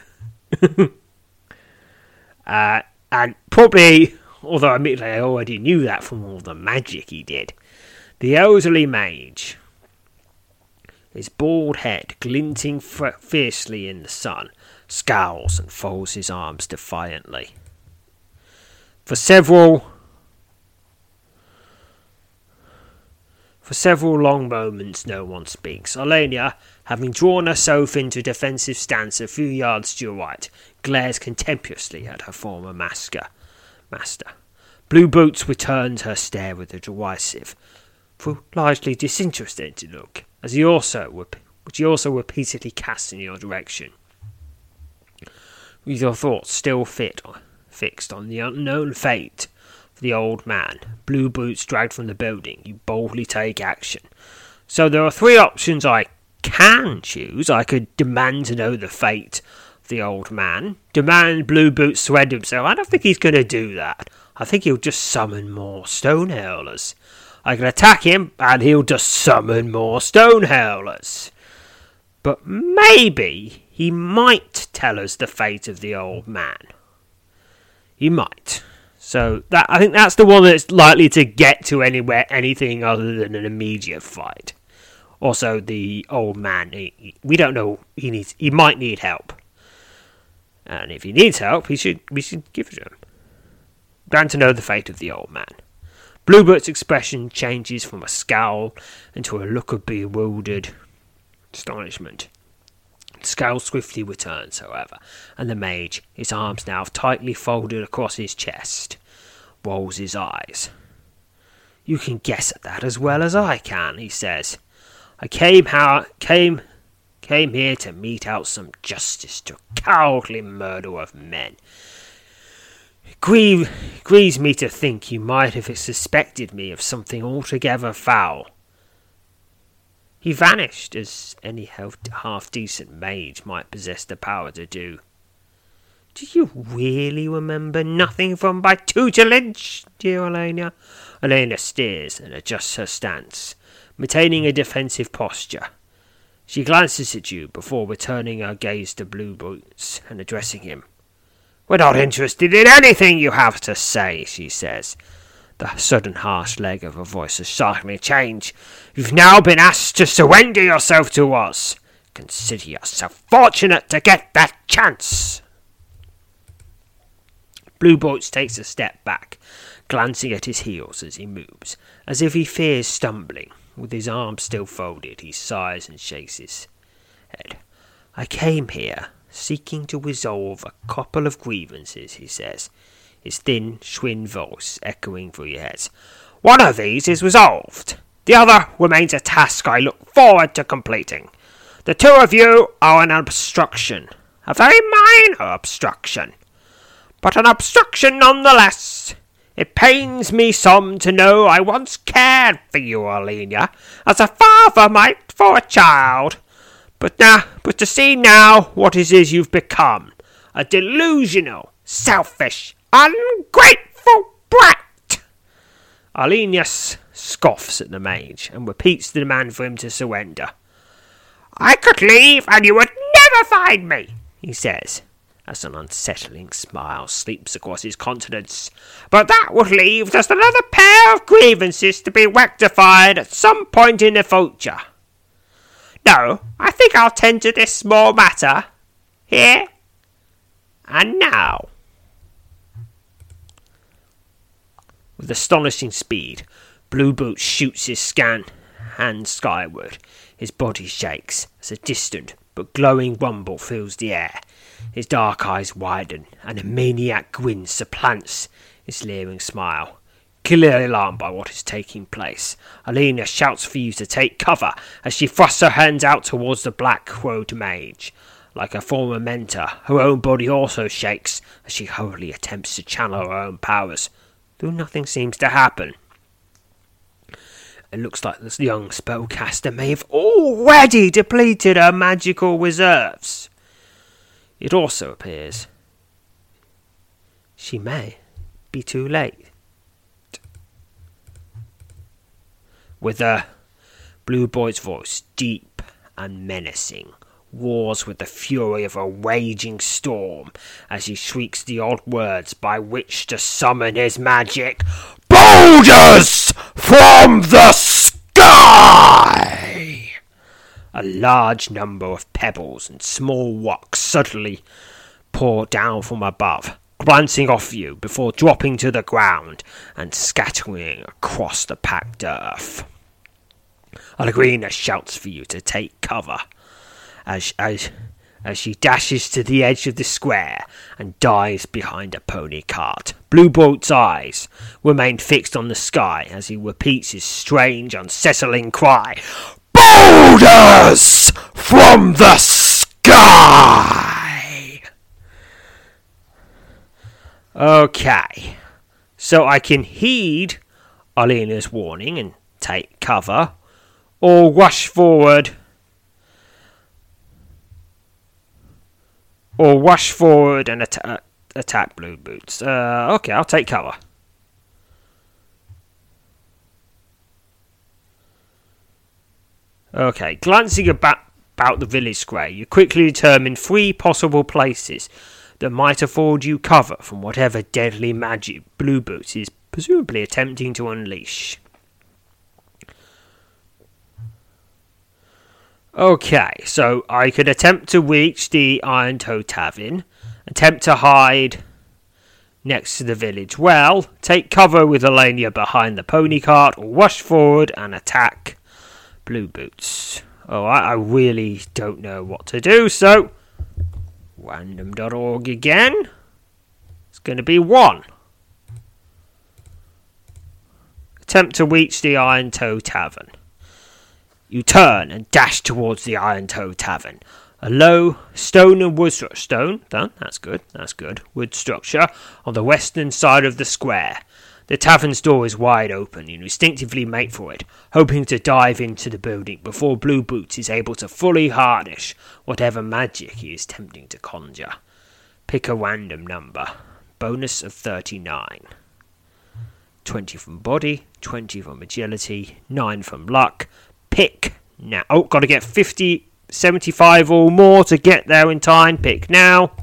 Speaker 2: And probably, although admittedly I already knew that from all the magic he did, the elderly mage, his bald head glinting fiercely in the sun, scowls and folds his arms defiantly. For several long moments no one speaks. Elena, having drawn herself into a defensive stance a few yards to your right, glares contemptuously at her former master. Blue Boots returns her stare with a derisive, though largely disinterested look, which he also repeatedly casts in your direction. With your thoughts still fixed on the unknown fate of the old man, Blue Boots dragged from the building, you boldly take action. So there are 3 options I can choose. I could demand to know the fate of the old man, demand Blue Boots surrender himself. I don't think he's going to do that. I think he'll just summon more stone howlers. I can attack him, and he'll just summon more stone howlers. But maybe he might tell us the fate of the old man. He might. So I think that's the one that's likely to get to anything other than an immediate fight. Also, the old man, we don't know. He might need help, and if he needs help, we should give it to him. Glad to know the fate of the old man. Bluebird's expression changes from a scowl into a look of bewildered astonishment. The scowl swiftly returns, however, and the mage, his arms now tightly folded across his chest, rolls his eyes. You can guess at that as well as I can, he says. I came here to mete out some justice to a cowardly murder of men. It grieves me to think you might have suspected me of something altogether foul. He vanished, as any half-decent mage might possess the power to do. Do you really remember nothing from my tutelage, dear Elena? Elena steers and adjusts her stance, maintaining a defensive posture. She glances at you before returning her gaze to Blue Boots and addressing him. We're not interested in anything you have to say, she says. The sudden harsh leg of her voice has sharply changed. You've now been asked to surrender yourself to us. Consider yourself fortunate to get that chance. Blue Boots takes a step back, glancing at his heels as he moves, as if he fears stumbling. With his arms still folded, he sighs and shakes his head. I came here seeking to resolve a couple of grievances, he says, his thin, shrill voice echoing through your heads. One of these is resolved. The other remains a task I look forward to completing. The 2 of you are an obstruction, a very minor obstruction, but an obstruction nonetheless. It pains me some to know I once cared for you, Elena, as a father might for a child. But to see now what it is you've become, a delusional, selfish, ungrateful brat. Arlenius scoffs at the mage and repeats the demand for him to surrender. I could leave and you would never find me, he says, as an unsettling smile sleeps across his countenance. "But that would leave just another pair of grievances to be rectified at some point in the future. No, I think I'll tend to this small matter here and now." With astonishing speed, Blue Boots shoots his scan hand skyward. His body shakes as a distant but glowing rumble fills the air. His dark eyes widen, and a maniac grin supplants his leering smile. Clearly alarmed by what is taking place, Alina shouts for you to take cover as she thrusts her hands out towards the black-robed mage. Like her former mentor, her own body also shakes as she hurriedly attempts to channel her own powers, though nothing seems to happen. It looks like this young spellcaster may have already depleted her magical reserves. It also appears she may be too late. With her, Blue Boy's voice, deep and menacing, roars with the fury of a raging storm as he shrieks the odd words by which to summon his magic. "Boulders from the sky!" A large number of pebbles and small rocks suddenly pour down from above, glancing off you before dropping to the ground and scattering across the packed earth. Alina shouts for you to take cover as she dashes to the edge of the square and dives behind a pony cart. Blue Bolt's eyes remain fixed on the sky as he repeats his strange, unsettling cry. "Boulders from the sky!" Okay, so I can heed Alina's warning and take cover, or rush forward, and attack Blue Boots. Okay, I'll take cover. Okay, glancing about the village square, you quickly determine 3 possible places that might afford you cover from whatever deadly magic Blue Boots is presumably attempting to unleash. Okay, so I could attempt to reach the Iron Toe Tavern, attempt to hide next to the village well, take cover with Alania behind the pony cart, or rush forward and attack Blue Boots. Oh, I really don't know what to do, so random.org again. It's going to be 1. Attempt to reach the Iron Toe Tavern. You turn and dash towards the Iron Toe Tavern. A low stone and wood structure, that's good, wood structure on the western side of the square. The tavern's door is wide open. You instinctively make for it, hoping to dive into the building before Blue Boots is able to fully harness whatever magic he is attempting to conjure. Pick a random number. Bonus of 39. 20 from body, 20 from agility, 9 from luck. Pick now. Oh, got to get 50, 75 or more to get there in time. Pick now.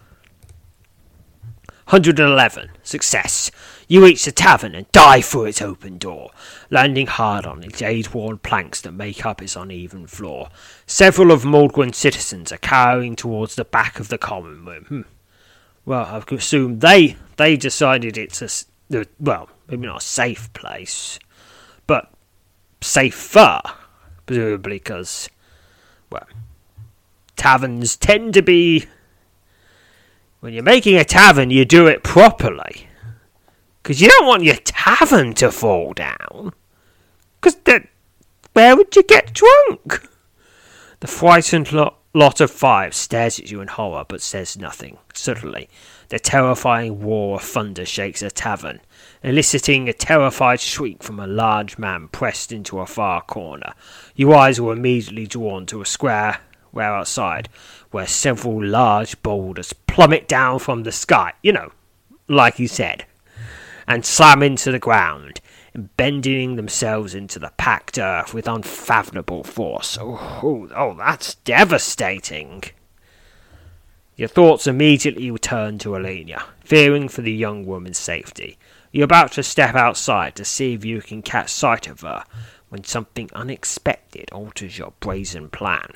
Speaker 2: 111. Success. You reach the tavern and dive through its open door, landing hard on the jade-worn planks that make up its uneven floor. Several of Maldgren's citizens are cowering towards the back of the common room. Well, I assume they decided it's well, maybe not a safe place, but safer, presumably because, well, taverns tend to be, when you're making a tavern, you do it properly. Because you don't want your tavern to fall down. Because where would you get drunk? The frightened lot of 5 stares at you in horror but says nothing. Suddenly, the terrifying roar of thunder shakes the tavern, eliciting a terrified shriek from a large man pressed into a far corner. Your eyes were immediately drawn to a square outside, where several large boulders plummet down from the sky, like you said, and slam into the ground, bending themselves into the packed earth with unfathomable force. Oh, that's devastating. Your thoughts immediately turn to Alenia, fearing for the young woman's safety. You're about to step outside to see if you can catch sight of her, when something unexpected alters your brazen plan.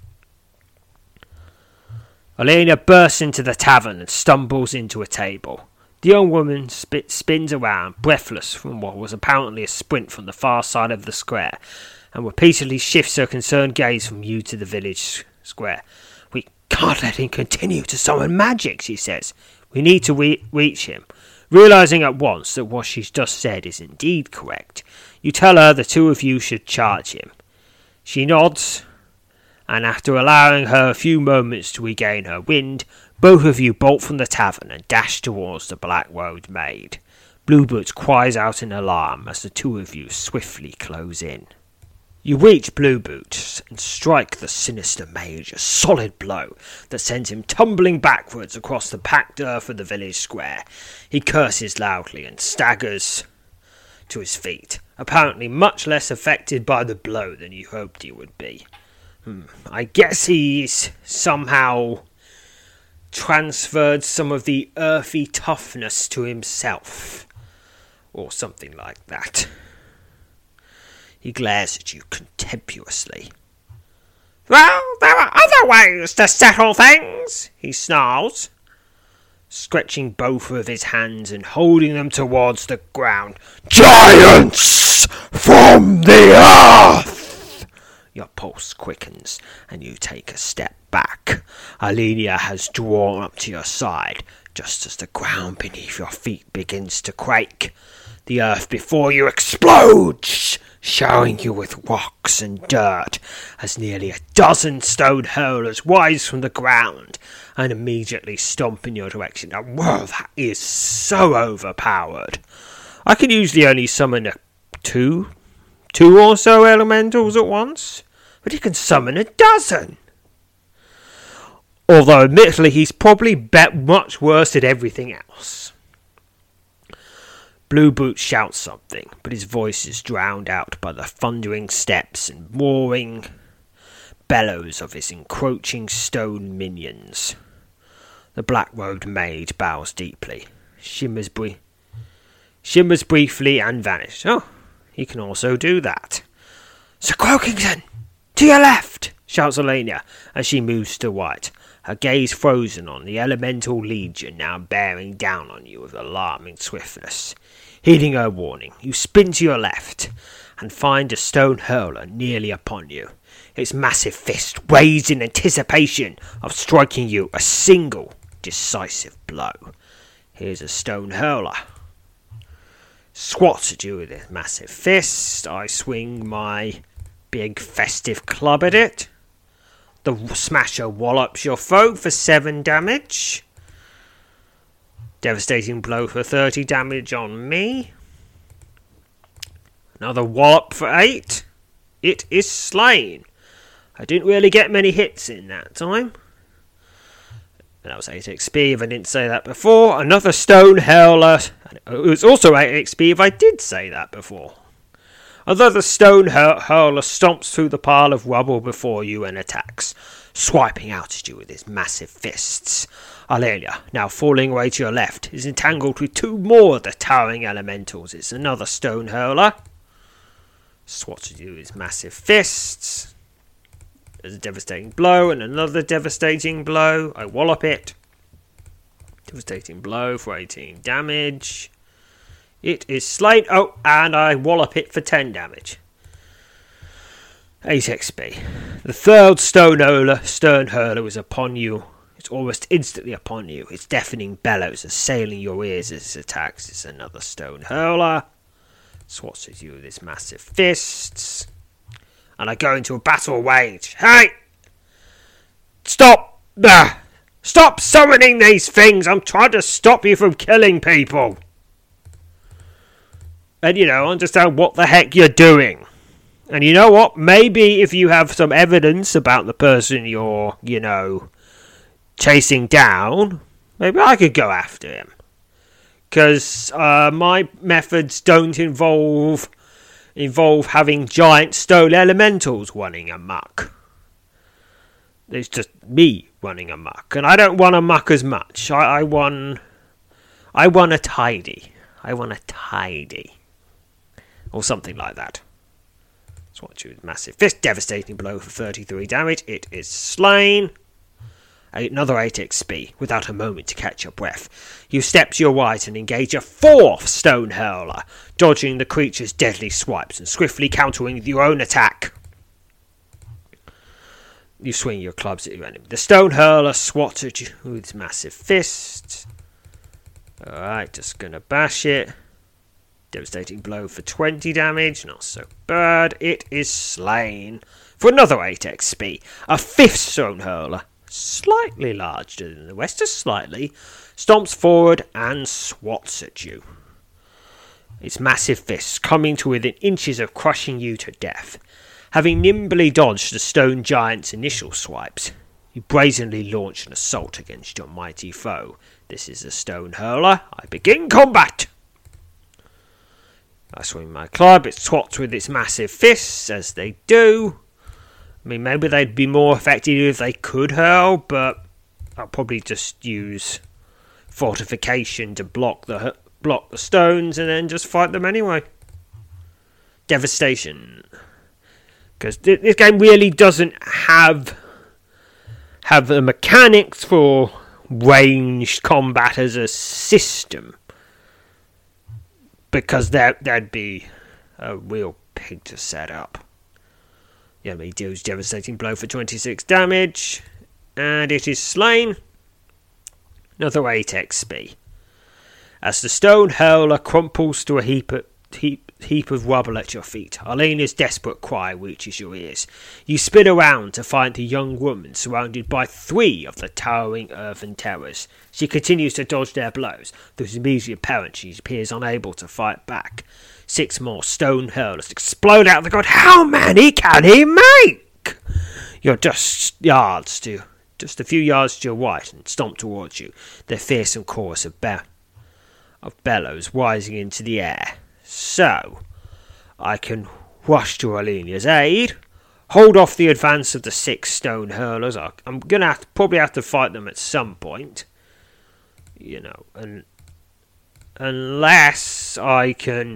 Speaker 2: Alenia bursts into the tavern and stumbles into a table. The young woman spins around, breathless from what was apparently a sprint from the far side of the square, and repeatedly shifts her concerned gaze from you to the village square. "We can't let him continue to summon magic," she says. "We need to reach him." Realizing at once that what she's just said is indeed correct, you tell her the two of you should charge him. She nods, and after allowing her a few moments to regain her wind, both of you bolt from the tavern and dash towards the Black-Robed Maid. Blueboots cries out in alarm as the two of you swiftly close in. You reach Blueboots and strike the sinister mage a solid blow that sends him tumbling backwards across the packed earth of the village square. He curses loudly and staggers to his feet, apparently much less affected by the blow than you hoped he would be. I guess he's somehow transferred some of the earthy toughness to himself, or something like that. He glares at you contemptuously. "Well, there are other ways to settle things," he snarls, stretching both of his hands and holding them towards the ground. "Giants from the earth!" Your pulse quickens, and you take a step back. Alenia has drawn up to your side, just as the ground beneath your feet begins to quake. The earth before you explodes, showering you with rocks and dirt, as nearly a dozen stone hurlers rise from the ground and immediately stomp in your direction. Now, whoa, that is so overpowered. I can usually only summon two or so elementals at once, but he can summon a dozen. Although, admittedly, he's probably much worse at everything else. Blueboots shouts something, but his voice is drowned out by the thundering steps and roaring bellows of his encroaching stone minions. The Black-Robed Maid bows deeply, shimmers briefly and vanishes. Oh, he can also do that. "Sir Croakington, to your left!" shouts Alenia as she moves to right, her gaze frozen on the elemental legion now bearing down on you with alarming swiftness. Heeding her warning, you spin to your left and find a stone hurler nearly upon you, its massive fist raised in anticipation of striking you a single decisive blow. Here's a stone hurler. Swats at you with his massive fist. I swing my big festive club at it. The smasher wallops your foe for 7 damage. Devastating blow for 30 damage on me. Another wallop for 8. It is slain. I didn't really get many hits in that time. And that was 8 XP if I didn't say that before. Another stone hurler. It was also 8 XP if I did say that before. Another stone hurler stomps through the pile of rubble before you and attacks, swiping out at you with his massive fists. Alenia, now falling away to your left, is entangled with 2 more of the towering elementals. It's another stone hurler. Swats at you with his massive fists. There's a devastating blow and another devastating blow. I wallop it. Devastating blow for 18 damage. It is slain. Oh, and I wallop it for 10 damage. 8 XP. The third stone hurler is upon you. It's almost instantly upon you. Its deafening bellows assailing your ears as it attacks. It's another stone hurler. Swats at you with his massive fists. And I go into a battle rage. Hey! Stop! Stop summoning these things! I'm trying to stop you from killing people! And, understand what the heck you're doing. And you know what? Maybe if you have some evidence about the person you're, chasing down, maybe I could go after him. Because my methods don't involve having giant stone elementals running amok. It's just me running amok. And I don't want amok as much. I want a tidy. I want a tidy. Or something like that. Swatch with massive fist. Devastating blow for 33 damage. It is slain. Another 8 XP, without a moment to catch your breath. You step to your right and engage a 4th Stone Hurler, dodging the creature's deadly swipes and swiftly countering your own attack. You swing your clubs at your enemy. The Stone Hurler swats at you with its massive fist. Alright, just gonna bash it. Devastating blow for 20 damage, not so bad. It is slain for another 8 XP. A 5th Stone Hurler, slightly larger than the rest, just slightly, stomps forward and swats at you. Its massive fists coming to within inches of crushing you to death. Having nimbly dodged the stone giant's initial swipes, you brazenly launch an assault against your mighty foe. This is a Stone Hurler. I begin combat! I swing my club. It swats with its massive fists, as they do. I mean, maybe they'd be more effective if they could hurl, but I'll probably just use fortification to block the stones and then just fight them anyway. Devastation. Because this game really doesn't have the mechanics for ranged combat as a system. Because that'd be a real pig to set up. Yeah, he deals devastating blow for 26 damage. And it is slain. Another 8 XP. As the Stone Hurler crumples to a heap of rubble at your feet, Arlena's desperate cry reaches your ears. You spin around to find the young woman surrounded by 3 of the towering earthen terrors. She continues to dodge their blows. Though it's immediately apparent she appears unable to fight back. 6 more Stone Hurlers explode out of the ground. How many can he make? You're just a few yards to your right and stomp towards you. Their fearsome chorus of bellows rising into the air. So, I can rush to Alenia's aid, hold off the advance of the 6 Stone Hurlers. I'm gonna probably have to fight them at some point, and unless I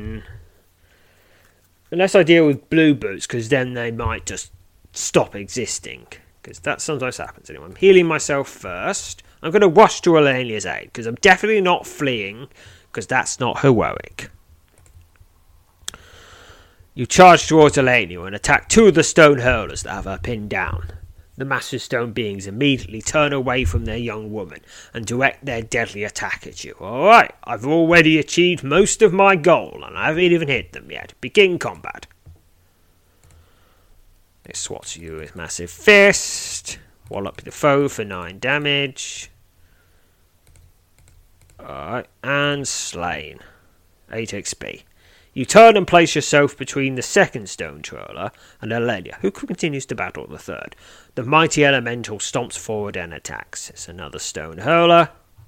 Speaker 2: deal with blue boots, because then they might just stop existing. Because that sometimes happens anyway. I'm healing myself first. I'm going to rush to Alenia's aid, because I'm definitely not fleeing, because that's not heroic. You charge towards Alenia and attack 2 of the Stone Hurlers that have her pinned down. The massive stone beings immediately turn away from their young woman and direct their deadly attack at you. Alright, I've already achieved most of my goal and I haven't even hit them yet. Begin combat. It swats you with massive fist. Wallop the foe for 9 damage. Alright, and slain. 8 XP. You turn and place yourself between the 2nd Stone Hurler and Alenia, who continues to battle the 3rd. The mighty elemental stomps forward and attacks. It's another Stone Hurler.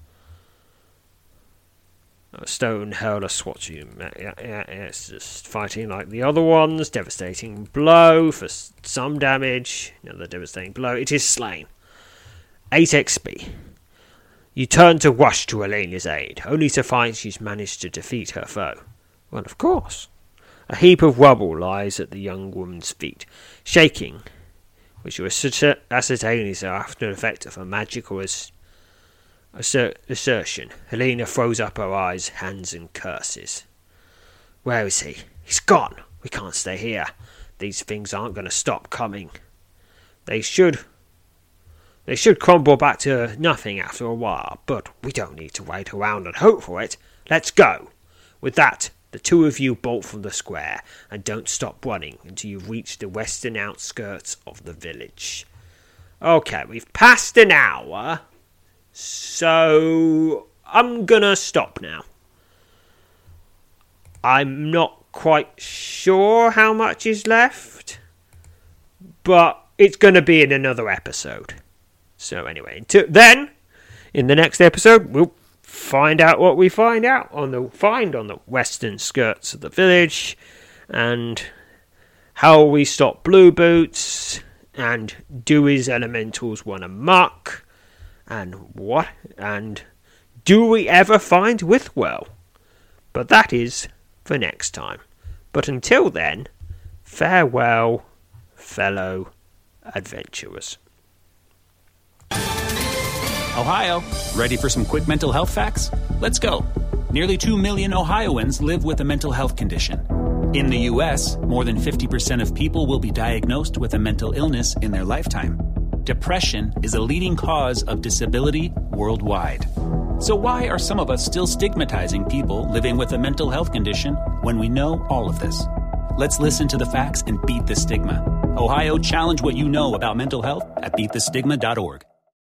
Speaker 2: A Stone Hurler swats you. Yeah, it's just fighting like the other ones. Devastating blow for some damage. Another devastating blow. It is slain. 8 XP. You turn to rush to Alenia's aid, only to find she's managed to defeat her foe. Well, of course. A heap of rubble lies at the young woman's feet, shaking, which you ascertain is after effect of a magical assertion. Helena throws up her eyes, hands, and curses. Where is he? He's gone. We can't stay here. These things aren't going to stop coming. They should crumble back to nothing after a while, but we don't need to wait around and hope for it. Let's go. With that, the 2 of you bolt from the square and don't stop running until you reach the western outskirts of the village. Okay, we've passed an hour, so I'm gonna stop now. I'm not quite sure how much is left, but it's gonna be in another episode. So anyway, until then, in the next episode, we'll find out what we find on the western skirts of the village, and how we stop Blue Boots, and do his elementals run amok, And do we ever find Withwell? But that is for next time. But until then, farewell, fellow adventurers.
Speaker 3: Ohio, ready for some quick mental health facts? Let's go. Nearly 2 million Ohioans live with a mental health condition. In the U.S., more than 50% of people will be diagnosed with a mental illness in their lifetime. Depression is a leading cause of disability worldwide. So why are some of us still stigmatizing people living with a mental health condition when we know all of this? Let's listen to the facts and beat the stigma. Ohio, challenge what you know about mental health at beatthestigma.org.